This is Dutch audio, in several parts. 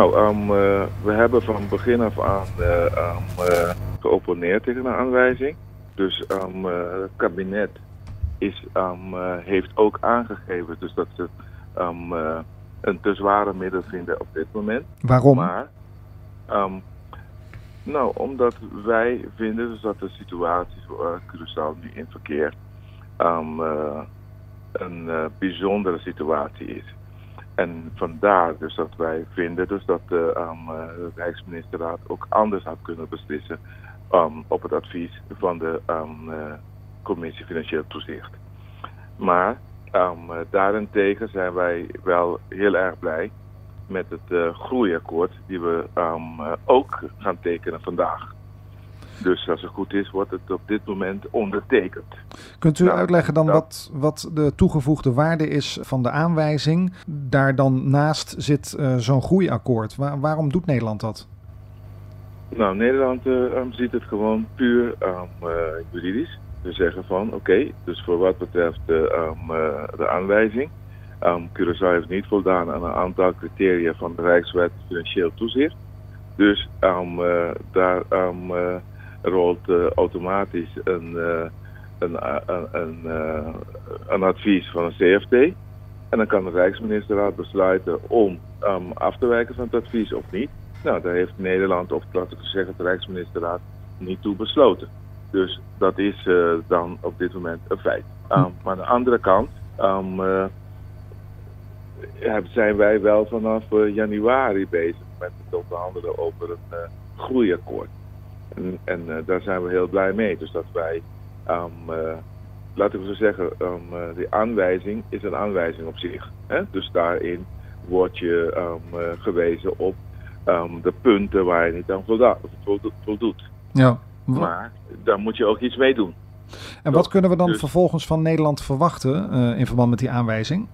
Nou, we hebben van begin af aan geopponeerd tegen een aanwijzing. Dus het kabinet heeft ook aangegeven dus dat ze een te zware middel vinden op dit moment. Waarom? Maar, omdat wij vinden dus dat de situatie voor Curaçao nu in verkeer een bijzondere situatie is. En vandaar dus dat wij vinden dus dat de Rijksministerraad ook anders had kunnen beslissen op het advies van de Commissie Financieel Toezicht. Maar daarentegen zijn wij wel heel erg blij met het groeiakkoord die we ook gaan tekenen vandaag. Dus als het goed is, wordt het op dit moment ondertekend. Kunt u uitleggen dan wat de toegevoegde waarde is van de aanwijzing? Daar dan naast zit zo'n groeiakkoord. Waarom doet Nederland dat? Nou, Nederland ziet het gewoon puur juridisch. We zeggen van oké, dus voor wat betreft de aanwijzing. Curaçao heeft niet voldaan aan een aantal criteria van de Rijkswet Financieel Toezicht. Dus daar rolt automatisch een advies van een CFT. En dan kan de Rijksministerraad besluiten om af te wijken van het advies of niet. Nou, daar heeft Nederland, of laten we zeggen de Rijksministerraad, niet toe besloten. Dus dat is dan op dit moment een feit. Maar aan de andere kant zijn wij wel vanaf januari bezig met het onderhandelen over een groeiakkoord. En daar zijn we heel blij mee. Dus dat wij, laten we zo zeggen, die aanwijzing is een aanwijzing op zich. Hè? Dus daarin wordt je gewezen op de punten waar je niet aan voldoet. Ja. Maar daar moet je ook iets mee doen. En wat kunnen we dan vervolgens van Nederland verwachten in verband met die aanwijzing?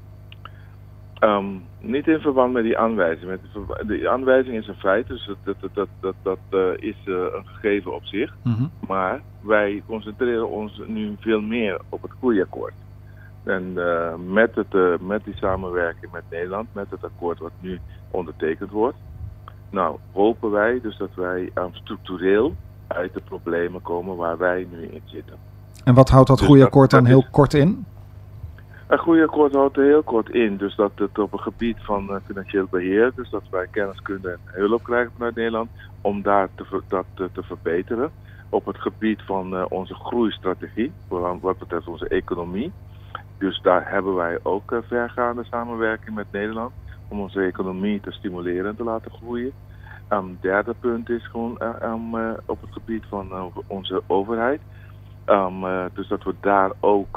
Niet in verband met die aanwijzing. Die aanwijzing is een feit, dus dat is een gegeven op zich. Mm-hmm. Maar wij concentreren ons nu veel meer op het groeiakkoord. En met die samenwerking met Nederland, met het akkoord wat nu ondertekend wordt, nou hopen wij dus dat wij structureel uit de problemen komen waar wij nu in zitten. En wat houdt dat groeiakkoord dan heel kort in? Een groeiakkoord houdt er heel kort in, dus dat het op het gebied van financieel beheer, dus dat wij kenniskunde en hulp krijgen vanuit Nederland, om daar te verbeteren. Op het gebied van onze groeistrategie, vooral wat betreft onze economie. Dus daar hebben wij ook vergaande samenwerking met Nederland, om onze economie te stimuleren en te laten groeien. Derde punt is gewoon op het gebied van onze overheid. Dus dat we daar ook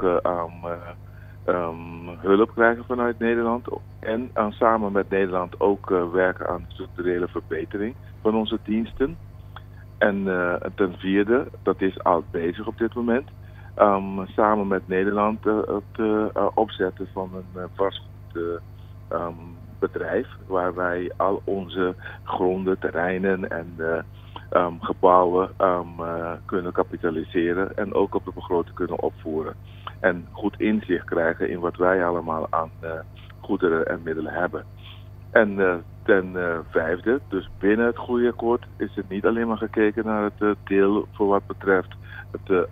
hulp krijgen vanuit Nederland. En samen met Nederland ook werken aan structurele verbetering van onze diensten. En ten vierde, dat is al bezig op dit moment, samen met Nederland het opzetten van een vastgoedbedrijf waar wij al onze gronden, terreinen en gebouwen kunnen kapitaliseren en ook op de begroting kunnen opvoeren. En goed inzicht krijgen in wat wij allemaal aan goederen en middelen hebben. En ten vijfde, dus binnen het groeiakkoord is er niet alleen maar gekeken naar het deel voor wat betreft het,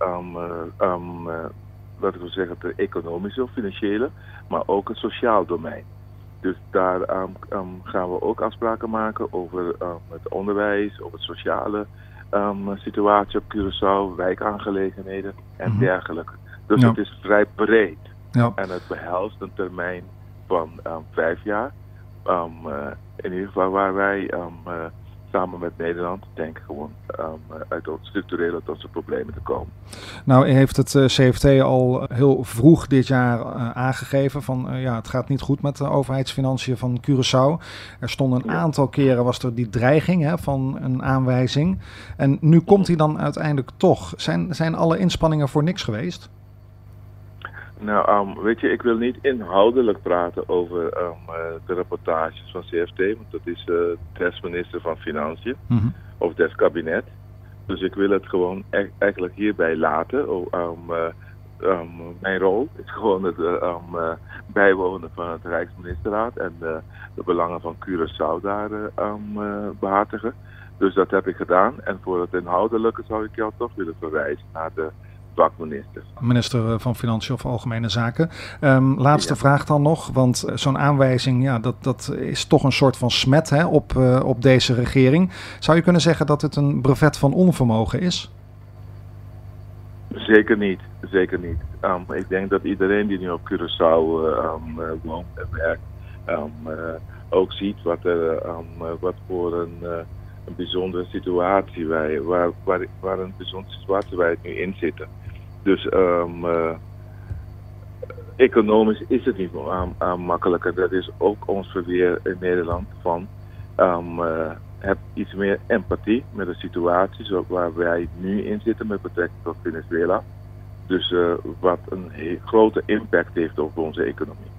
laten we zeggen, het economische of financiële, maar ook het sociaal domein. Dus daar gaan we ook afspraken maken over het onderwijs, over het sociale situatie op Curaçao, wijkaangelegenheden en dergelijke. Dus het is vrij breed. Ja. En het behelst een termijn van 5 jaar. In ieder geval waar wij samen met Nederland denken gewoon uit structureel uit onze problemen te komen. Nou heeft het CFT al heel vroeg dit jaar aangegeven van het gaat niet goed met de overheidsfinanciën van Curaçao. Er stonden een aantal keren was er die dreiging van een aanwijzing. En nu komt die dan uiteindelijk toch. Zijn alle inspanningen voor niks geweest? Nou, weet je, ik wil niet inhoudelijk praten over de rapportages van CFT, want dat is des minister van Financiën of des kabinet. Dus ik wil het gewoon eigenlijk hierbij laten. mijn rol is gewoon het bijwonen van het Rijksministerraad en de belangen van Curaçao daar behartigen. Dus dat heb ik gedaan. En voor het inhoudelijke zou ik jou toch willen verwijzen naar de vakminister. Minister van Financiën of Algemene Zaken. Laatste vraag dan nog, want zo'n aanwijzing, ja, dat is toch een soort van smet, hè, op deze regering. Zou je kunnen zeggen dat het een brevet van onvermogen is? Zeker niet, zeker niet. Ik denk dat iedereen die nu op Curaçao woont en werkt, ook ziet wat voor een bijzondere situatie waar een bijzondere situatie wij nu in zitten. Dus economisch is het niet makkelijker. Dat is ook ons verweer in Nederland van heb iets meer empathie met de situatie waar wij nu in zitten met betrekking tot Venezuela. Dus wat een grote impact heeft op onze economie.